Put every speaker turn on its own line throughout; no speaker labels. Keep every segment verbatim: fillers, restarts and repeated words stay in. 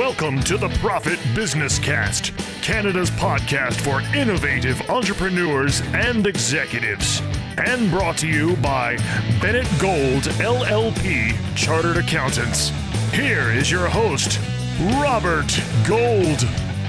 Welcome to the Profit Business Cast, Canada's podcast for innovative entrepreneurs and executives. And brought to you by Bennett Gold, L L P, Chartered Accountants. Here is your host, Robert Gold.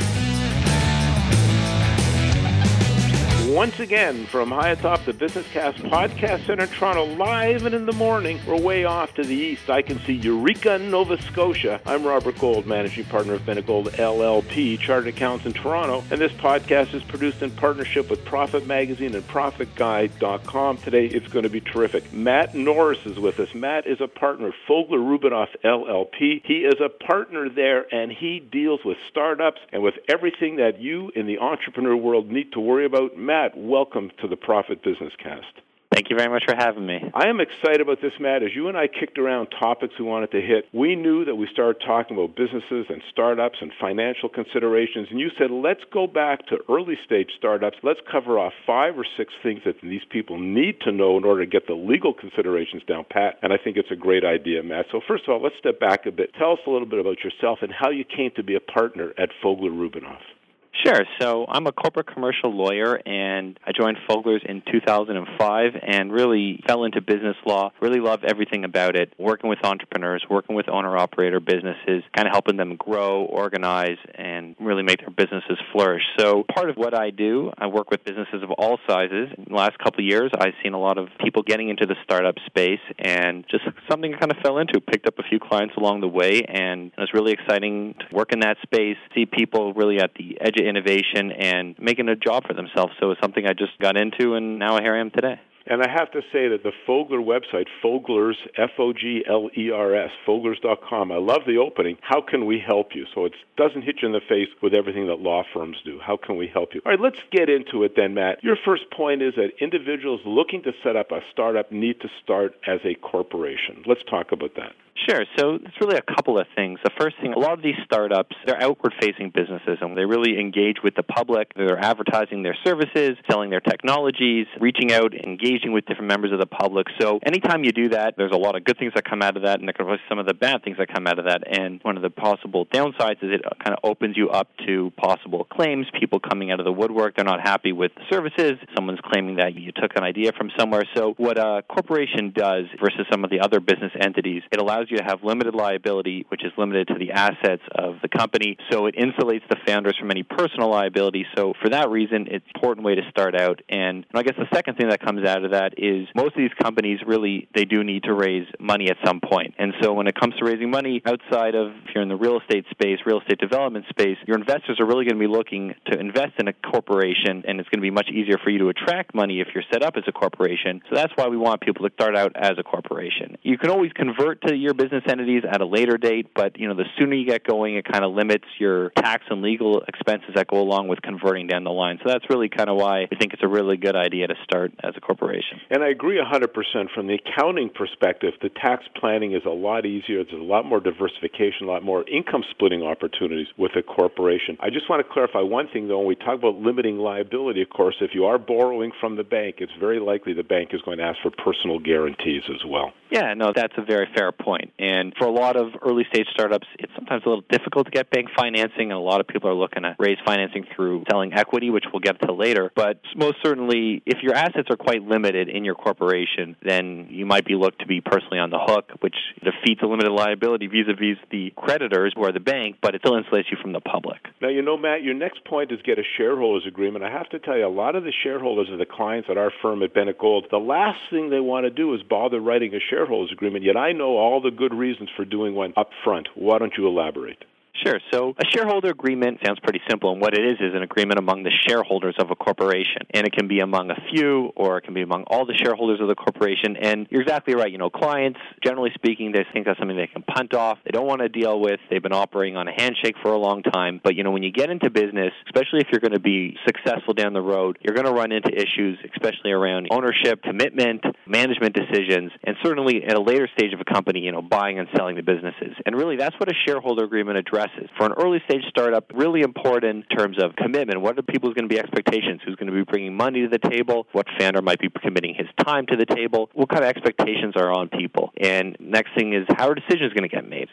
Once again, from high atop the Business Cast Podcast Center, Toronto, live and in the morning, we're way off to the east. I can see Eureka, Nova Scotia. I'm Robert Gold, managing partner of Bennett Gold, L L P, Chartered Accountants in Toronto, and this podcast is produced in partnership with Profit Magazine and Profit Guide dot com. Today, it's going to be terrific. Matt Norris is with us. Matt is a partner of Fogler Rubinoff, L L P. He is a partner there, and he deals with startups and with everything that you in the entrepreneur world need to worry about. Matt, welcome to the Profit Business Cast.
Thank you very much for having me.
I am excited about this, Matt. As you and I kicked around topics we wanted to hit, we knew that we started talking about businesses and startups and financial considerations, and you said, let's go back to early-stage startups. Let's cover off five or six things that these people need to know in order to get the legal considerations down pat, and I think it's a great idea, Matt. So first of all, let's step back a bit. Tell us a little bit about yourself and how you came to be a partner at Fogler Rubinoff.
Sure. So I'm a corporate commercial lawyer, and I joined Fogler's in two thousand five and really fell into business law, really loved everything about it, working with entrepreneurs, working with owner-operator businesses, kind of helping them grow, organize, and really make their businesses flourish. So part of what I do, I work with businesses of all sizes. In the last couple of years, I've seen a lot of people getting into the startup space, and just something I kind of fell into, picked up a few clients along the way, and it was really exciting to work in that space, see people really at the edge of innovation and making a job for themselves. So it's something I just got into, and now here I am today.
And I have to say that the Fogler website, Fogler's, F O G L E R S, Foglers dot com, I love the opening. How can we help you? So it doesn't hit you in the face with everything that law firms do. How can we help you? All right, let's get into it then, Matt. Your first point is that individuals looking to set up a startup need to start as a corporation. Let's talk about that.
Sure. So it's really a couple of things. The first thing, a lot of these startups, they're outward-facing businesses, and they really engage with the public. They're advertising their services, selling their technologies, reaching out, engaging with different members of the public. So anytime you do that, there's a lot of good things that come out of that, and there can be some of the bad things that come out of that. And one of the possible downsides is it kind of opens you up to possible claims, people coming out of the woodwork. They're not happy with the services. Someone's claiming that you took an idea from somewhere. So what a corporation does versus some of the other business entities, it allows you to have limited liability, which is limited to the assets of the company. So it insulates the founders from any personal liability. So for that reason, it's an important way to start out. And I guess the second thing that comes out of that is most of these companies really, they do need to raise money at some point. And so when it comes to raising money outside of, if you're in the real estate space, real estate development space, your investors are really going to be looking to invest in a corporation, and it's going to be much easier for you to attract money if you're set up as a corporation. So that's why we want people to start out as a corporation. You can always convert to your business entities at a later date, but you know, the sooner you get going, it kind of limits your tax and legal expenses that go along with converting down the line. So that's really kind of why I think it's a really good idea to start as a corporation.
And I agree one hundred percent. From the accounting perspective, the tax planning is a lot easier. There's a lot more diversification, a lot more income splitting opportunities with a corporation. I just want to clarify one thing, though. When we talk about limiting liability, of course, if you are borrowing from the bank, it's very likely the bank is going to ask for personal guarantees as well.
Yeah, no, that's a very fair point. And for a lot of early-stage startups, it's sometimes a little difficult to get bank financing, and a lot of people are looking to raise financing through selling equity, which we'll get to later. But most certainly, if your assets are quite limited in your corporation, then you might be looked to be personally on the hook, which defeats a limited liability vis-a-vis the creditors who are the bank, but it still insulates you from the public.
Now, you know, Matt, your next point is get a shareholders agreement. I have to tell you, a lot of the shareholders are the clients at our firm at Bennett Gold. The last thing they want to do is bother writing a shareholders agreement, yet I know all the good reasons for doing one up front. Why don't you elaborate?
Sure. So a shareholder agreement sounds pretty simple, and what it is is an agreement among the shareholders of a corporation. And it can be among a few, or it can be among all the shareholders of the corporation. And you're exactly right. You know, clients, generally speaking, they think that's something they can punt off. They don't want to deal with. They've been operating on a handshake for a long time. But, you know, when you get into business, especially if you're going to be successful down the road, you're going to run into issues, especially around ownership, commitment, management decisions, and certainly at a later stage of a company, you know, buying and selling the businesses. And really, that's what a shareholder agreement addresses. For an early stage startup, really important in terms of commitment. What are people's going to be expectations? Who's going to be bringing money to the table? What founder might be committing his time to the table? What kind of expectations are on people? And next thing is, how are decisions going to get made? It's going to take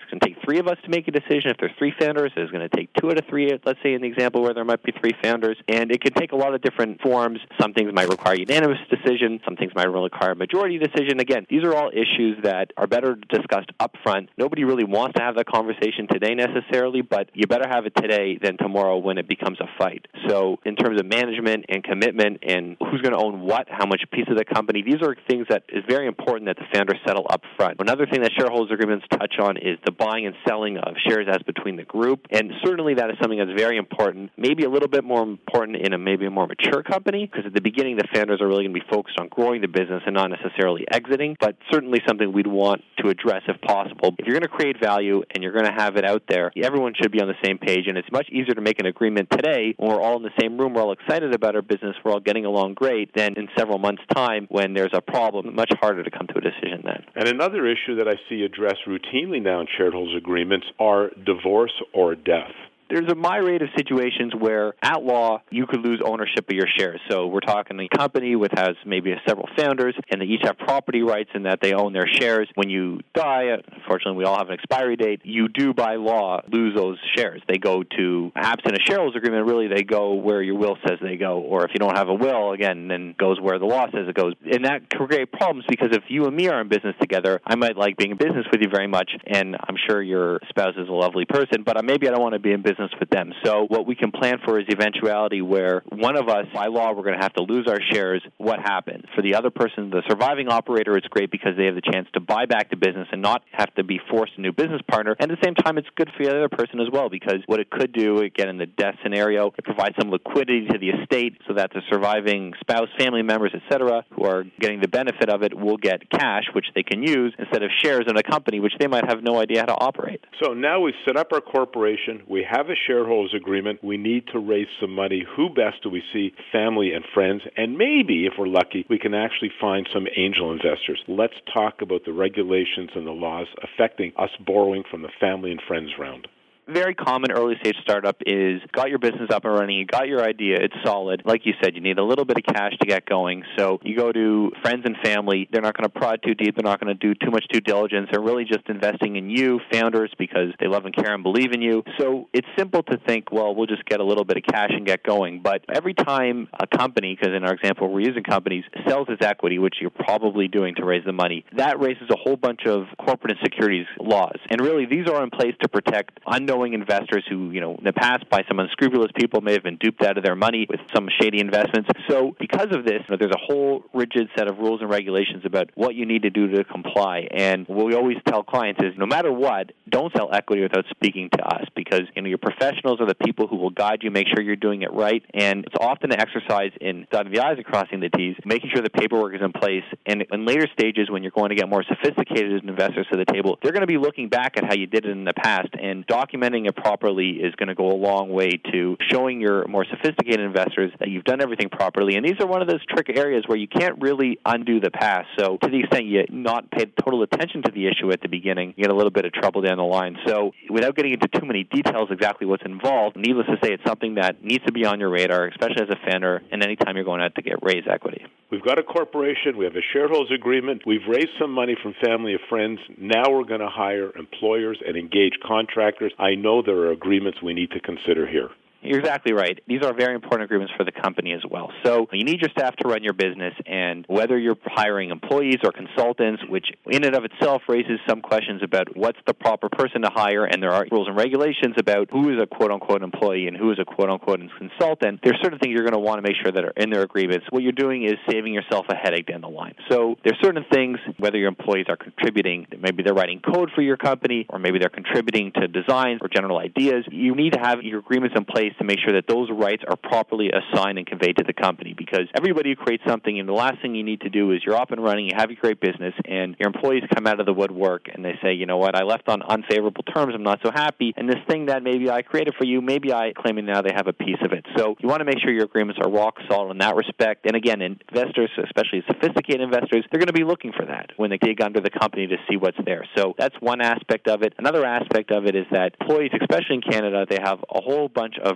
three of us to make a decision. If there's three founders, it's going to take two out of three, let's say in the example where there might be three founders. And it can take a lot of different forms. Some things might require unanimous decision. Some things might require a majority decision. Again, these are all issues that are better discussed up front. Nobody really wants to have that conversation today necessarily, but you better have it today than tomorrow when it becomes a fight. So in terms of management and commitment and who's going to own what, how much piece of the company, these are things that is very important that the founders settle up front. Another thing that shareholders agreements touch on is the buying and selling of shares as between the group, and certainly that is something that's very important, maybe a little bit more important in a maybe a more mature company, because at the beginning the founders are really going to be focused on growing the business and not necessarily exiting, but certainly something we'd want to address if possible. If you're going to create value and you're going to have it out there, everyone should be on the same page, and it's much easier to make an agreement today when we're all in the same room, we're all excited about our business, we're all getting along great, than in several months' time when there's a problem, much harder to come to a decision then.
And another issue that I see addressed routinely now in shareholders agreements are divorce or death.
There's a myriad of situations where, at law, you could lose ownership of your shares. So we're talking a company with has maybe several founders, and they each have property rights in that they own their shares. When you die, unfortunately, we all have an expiry date, you do, by law, lose those shares. They go to, absent a shareholders agreement, really, they go where your will says they go. Or if you don't have a will, again, then it goes where the law says it goes. And that can create problems because if you and me are in business together, I might like being in business with you very much, and I'm sure your spouse is a lovely person, but maybe I don't want to be in business with them. So what we can plan for is the eventuality where one of us, by law, we're going to have to lose our shares. What happens? For the other person, the surviving operator, it's great because they have the chance to buy back the business and not have to be forced a new business partner. And at the same time, it's good for the other person as well because what it could do, again, in the death scenario, it provides some liquidity to the estate so that the surviving spouse, family members, et cetera, who are getting the benefit of it will get cash, which they can use instead of shares in a company, which they might have no idea how to operate.
So now we've set up our corporation. We have a shareholders agreement. We need to raise some money. Who best do we see? Family and friends. And maybe, if we're lucky, we can actually find some angel investors. Let's talk about the regulations and the laws affecting us borrowing from the family and friends round.
Very common early-stage startup is got your business up and running, you got your idea, it's solid. Like you said, you need a little bit of cash to get going. So you go to friends and family. They're not going to prod too deep. They're not going to do too much due diligence. They're really just investing in you, founders, because they love and care and believe in you. So it's simple to think, well, we'll just get a little bit of cash and get going. But every time a company, because in our example we're using companies, sells its equity, which you're probably doing to raise the money, that raises a whole bunch of corporate and securities laws. And really, these are in place to protect unknown investors who, you know, in the past by some unscrupulous people may have been duped out of their money with some shady investments. So because of this, you know, there's a whole rigid set of rules and regulations about what you need to do to comply. And what we always tell clients is no matter what, don't sell equity without speaking to us because, you know, your professionals are the people who will guide you, make sure you're doing it right. And it's often an exercise in dotting the I's and crossing the T's, making sure the paperwork is in place. And in later stages, when you're going to get more sophisticated investors to the table, they're going to be looking back at how you did it in the past and documenting it properly is going to go a long way to showing your more sophisticated investors that you've done everything properly. And these are one of those trick areas where you can't really undo the past. So to the extent you not pay total attention to the issue at the beginning, you get a little bit of trouble down the line. So without getting into too many details exactly what's involved, needless to say, it's something that needs to be on your radar, especially as a founder and anytime you're going out to get raise equity.
We've got a corporation. We have a shareholders agreement. We've raised some money from family and friends. Now we're going to hire employers and engage contractors. I know there are agreements we need to consider here.
You're exactly right. These are very important agreements for the company as well. So you need your staff to run your business, and whether you're hiring employees or consultants, which in and of itself raises some questions about what's the proper person to hire, and there are rules and regulations about who is a quote-unquote employee and who is a quote-unquote consultant. There's certain things you're going to want to make sure that are in their agreements. What you're doing is saving yourself a headache down the line. So there's certain things, whether your employees are contributing, maybe they're writing code for your company, or maybe they're contributing to designs or general ideas, you need to have your agreements in place to make sure that those rights are properly assigned and conveyed to the company because everybody who creates something, and the last thing you need to do is you're up and running, you have your great business, and your employees come out of the woodwork and they say, you know what, I left on unfavorable terms, I'm not so happy, and this thing that maybe I created for you, maybe I claiming now they have a piece of it. So you want to make sure your agreements are rock solid in that respect. And again, investors, especially sophisticated investors, they're going to be looking for that when they dig under the company to see what's there. So that's one aspect of it. Another aspect of it is that employees, especially in Canada, they have a whole bunch of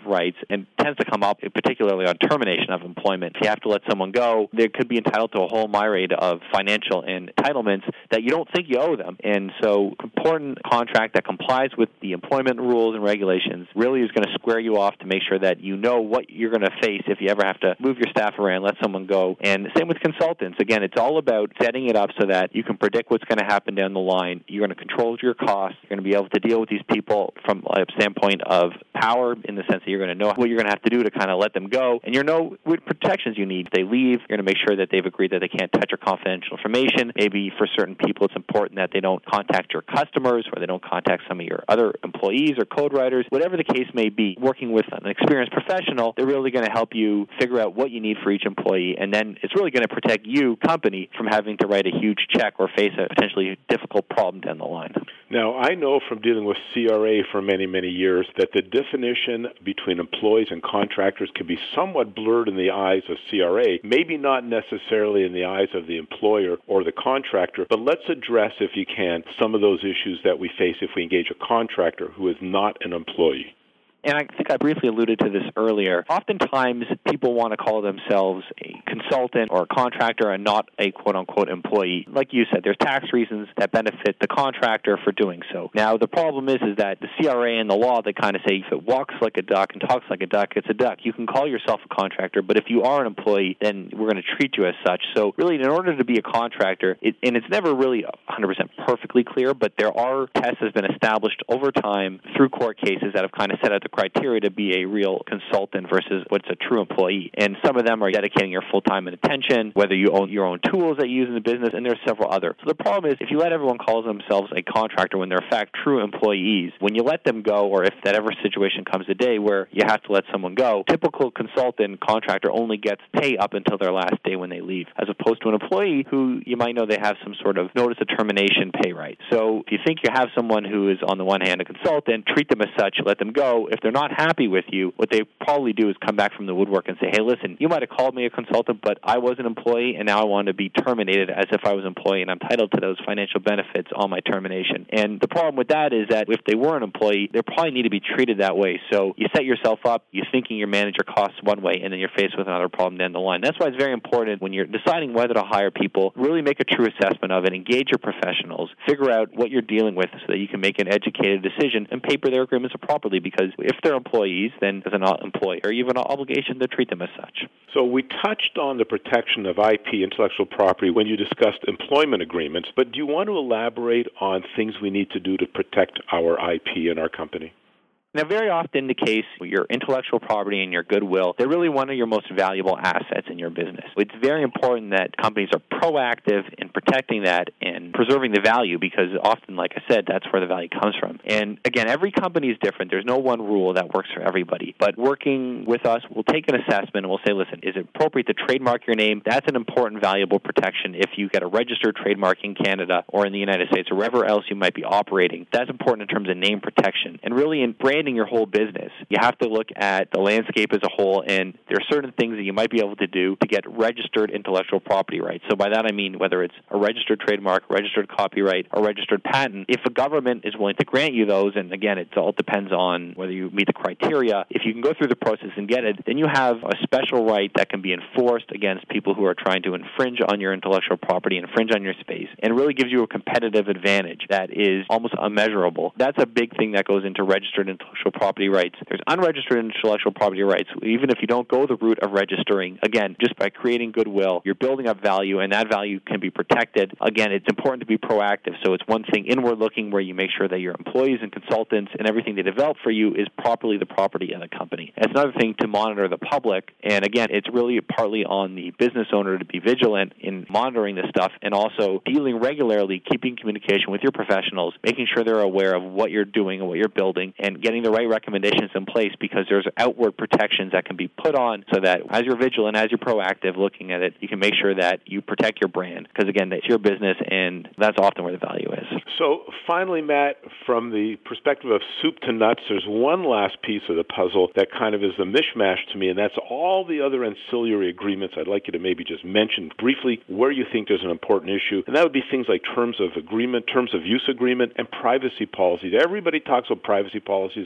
rights and tends to come up particularly on termination of employment. If you have to let someone go, they could be entitled to a whole myriad of financial entitlements that you don't think you owe them. And so important contract that complies with the employment rules and regulations really is going to square you off to make sure that you know what you're going to face if you ever have to move your staff around, let someone go. And same with consultants. Again, it's all about setting it up so that you can predict what's going to happen down the line. You're going to control your costs. You're going to be able to deal with these people from a standpoint of power in the sense that you're going to know what you're going to have to do to kind of let them go. And you know what protections you need. If they leave, you're going to make sure that they've agreed that they can't touch your confidential information. Maybe for certain people, it's important that they don't contact your customers or they don't contact some of your other employees or code writers. Whatever the case may be, working with an experienced professional, they're really going to help you figure out what you need for each employee. And then it's really going to protect you, company, from having to write a huge check or face a potentially difficult problem down the line.
Now, I know from dealing with C R A for many, many years that the definition between employees and contractors can be somewhat blurred in the eyes of C R A, maybe not necessarily in the eyes of the employer or the contractor, but let's address, if you can, some of those issues that we face if we engage a contractor who is not an employee.
And I think I briefly alluded to this earlier. Oftentimes, people want to call themselves a consultant or a contractor and not a quote-unquote employee. Like you said, there's tax reasons that benefit the contractor for doing so. Now, the problem is, is that the C R A and the law, they kind of say if it walks like a duck and talks like a duck, it's a duck. You can call yourself a contractor, but if you are an employee, then we're going to treat you as such. So really, in order to be a contractor, it, and it's never really one hundred percent perfectly clear, but there are tests that have been established over time through court cases that have kind of set out the criteria to be a real consultant versus what's a true employee. And some of them are dedicating your full time and attention, whether you own your own tools that you use in the business, and there's several others. So the problem is if you let everyone call themselves a contractor when they're in fact true employees, when you let them go, or if that ever situation comes a day where you have to let someone go, typical consultant contractor only gets pay up until their last day when they leave, as opposed to an employee who you might know they have some sort of notice of termination pay right. So if you think you have someone who is on the one hand a consultant, treat them as such, let them go. If they're not happy with you, what they probably do is come back from the woodwork and say, hey, listen, you might have called me a consultant, but I was an employee, and now I want to be terminated as if I was an employee, and I'm entitled to those financial benefits on my termination. And the problem with that is that if they were an employee, they probably need to be treated that way. So you set yourself up, you're thinking you manage your costs one way, and then you're faced with another problem down the line. That's why it's very important when you're deciding whether to hire people, really make a true assessment of it, engage your professionals, figure out what you're dealing with so that you can make an educated decision and paper their agreements properly, because if they're employees, then as an employer, you have an obligation to treat them as such.
So we touched on the protection of I P, intellectual property, when you discussed employment agreements, but do you want to elaborate on things we need to do to protect our I P in our company?
Now, very often the case, your intellectual property and your goodwill, they're really one of your most valuable assets in your business. It's very important that companies are proactive in protecting that and preserving the value, because often, like I said, that's where the value comes from. And again, every company is different. There's no one rule that works for everybody. But working with us, we'll take an assessment and we'll say, listen, is it appropriate to trademark your name? That's an important, valuable protection if you get a registered trademark in Canada or in the United States or wherever else you might be operating. That's important in terms of name protection. And really in branding your whole business, you have to look at the landscape as a whole, and there are certain things that you might be able to do to get registered intellectual property rights. So by that I mean whether it's a registered trademark, registered copyright, or registered patent. If a government is willing to grant you those, and again, it all depends on whether you meet the criteria, if you can go through the process and get it, then you have a special right that can be enforced against people who are trying to infringe on your intellectual property, infringe on your space, and really gives you a competitive advantage that is almost immeasurable. That's a big thing that goes into registered intellectual property rights. There's unregistered intellectual property rights. Even if you don't go the route of registering, again, just by creating goodwill, you're building up value, and that value can be protected. Again, it's important to be proactive. So it's one thing inward looking, where you make sure that your employees and consultants and everything they develop for you is properly the property of the company. It's another thing to monitor the public. And again, it's really partly on the business owner to be vigilant in monitoring this stuff, and also dealing regularly, keeping communication with your professionals, making sure they're aware of what you're doing and what you're building, and getting the right recommendations in place, because there's outward protections that can be put on so that as you're vigilant, as you're proactive looking at it, you can make sure that you protect your brand, because again, it's your business, and that's often where the value is.
So finally, Matt, from the perspective of soup to nuts, there's one last piece of the puzzle that kind of is the mishmash to me, and that's all the other ancillary agreements. I'd like you to maybe just mention briefly where you think there's an important issue, and that would be things like terms of agreement, terms of use agreement, and privacy policies. Everybody talks about privacy policies.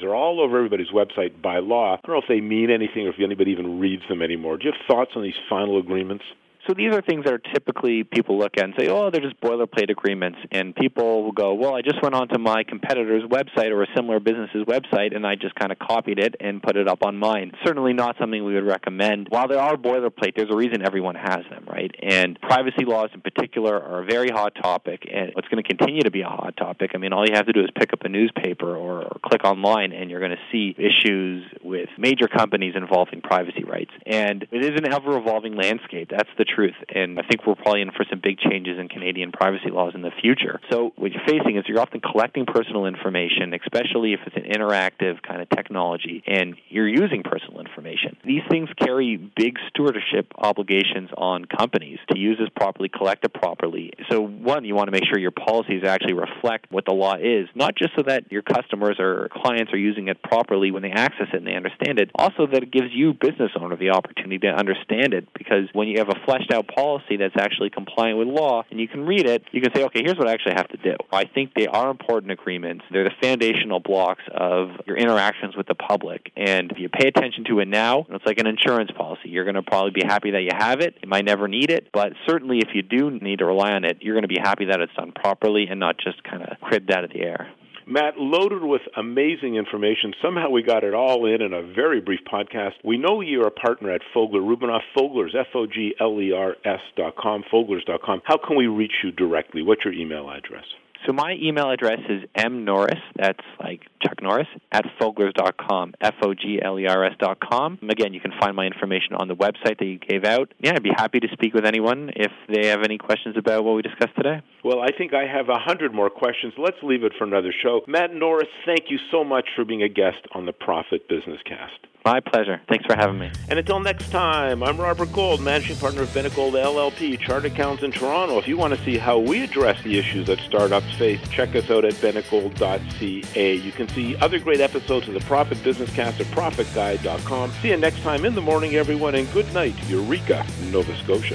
policies are all over everybody's website by law. I don't know if they mean anything or if anybody even reads them anymore. Do you have thoughts on these final agreements?
So these are things that are typically people look at and say, oh, they're just boilerplate agreements. And people will go, well, I just went onto my competitor's website or a similar business's website, and I just kind of copied it and put it up on mine. Certainly not something we would recommend. While there are boilerplate, there's a reason everyone has them, right? And privacy laws in particular are a very hot topic, and it's going to continue to be a hot topic. I mean, all you have to do is pick up a newspaper or, or click online, and you're going to see issues with major companies involving privacy rights. And it is an ever-evolving landscape. That's the truth. And I think we're probably in for some big changes in Canadian privacy laws in the future. So what you're facing is you're often collecting personal information, especially if it's an interactive kind of technology, and you're using personal information. These things carry big stewardship obligations on companies to use this properly, collect it properly. So one, you want to make sure your policies actually reflect what the law is, not just so that your customers or clients are using it properly when they access it and they understand it, also that it gives you, business owner, the opportunity to understand it, because when you have a fleshed out policy that's actually compliant with law and you can read it, you can say, okay, here's what I actually have to do. I think they are important agreements. They're the foundational blocks of your interactions with the public. And if you pay attention to it now, it's like an insurance policy. You're going to probably be happy that you have it. You might never need it, but certainly if you do need to rely on it, you're going to be happy that it's done properly and not just kind of cribbed out of the air.
Matt, loaded with amazing information. Somehow we got it all in in a very brief podcast. We know you're a partner at Fogler Rubinoff. Fogler's, F O G L E R S dot com, Foglers dot com. How can we reach you directly? What's your email address?
So my email address is mnorris, that's like Chuck Norris, at foglers dot com, F O G L E R S dot com. Again, you can find my information on the website that you gave out. Yeah, I'd be happy to speak with anyone if they have any questions about what we discussed today.
Well, I think I have a hundred more questions. Let's leave it for another show. Matt Norris, thank you so much for being a guest on the Profit Business Cast.
My pleasure. Thanks for having me.
And until next time, I'm Robert Gold, Managing Partner of Bennett Gold L L P, Chartered Accountants in Toronto. If you want to see how we address the issues that startups face, check us out at bennett gold dot c a. You can see other great episodes of the Profit Business Cast at profit guide dot com. See you next time in the morning, everyone, and good night, Eureka, Nova Scotia.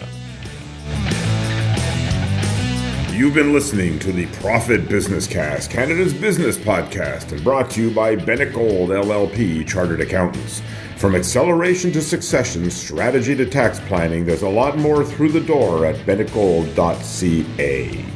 You've been listening to the Profit Business Cast, Canada's business podcast, and brought to you by Bennett Gold L L P, Chartered Accountants. From acceleration to succession, strategy to tax planning, there's a lot more through the door at bennett gold dot c a.